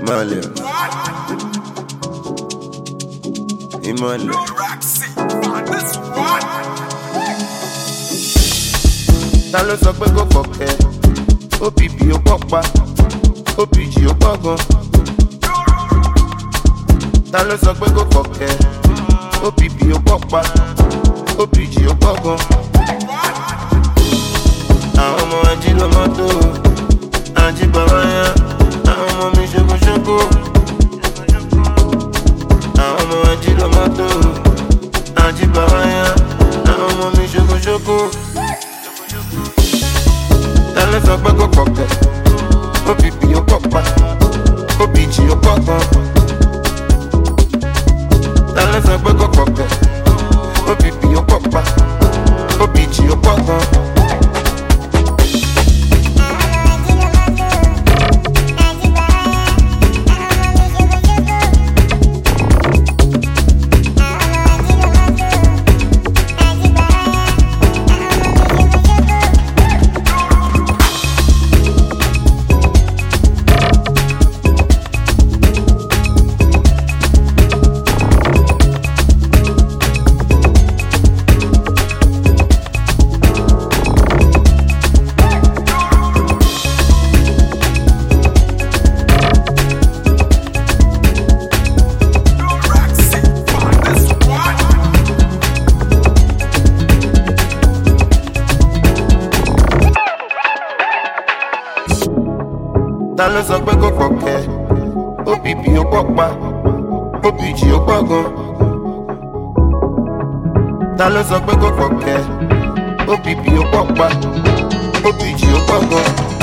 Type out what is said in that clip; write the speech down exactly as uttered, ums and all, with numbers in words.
Ìmọ̀lẹ̀ Ìmọ̀lẹ̀. Ta ló sọ pé kò kọ̀kẹ́? O P P ó pọ̀ pa, O P G ó pọ̀ gan. Ta ló sọ pé kò kọ̀kẹ́? O P P ó pọ̀ pa, O P G ó pọ̀ gan. Àwọn ọmọ ají ló mọ́tò, ají bàbá yá. Àwọn ọmọ mi ṣokoṣoko. Àwọn ọmọ ají ló mọ́tò, ají bàbá yá. Àwọn ọmọ mi ṣokoṣoko. Ta ló sọ pé kò kọ̀kẹ́? O P P ó pọ̀ pa, O P G ó pọ̀ gan. Ta ló sọ pé kò kọ̀kẹ́? O P P ó pọ̀ pa, O P G ó pọ̀ gan. Ta ló sọ pé kò kọ̀kẹ́? O P P ó pọ̀ pa, O P G ó pọ̀ gan. Ta ló sọ pé kò kọ̀kẹ́? O P P ó pọ̀ pa, O P G ó pọ̀ gan.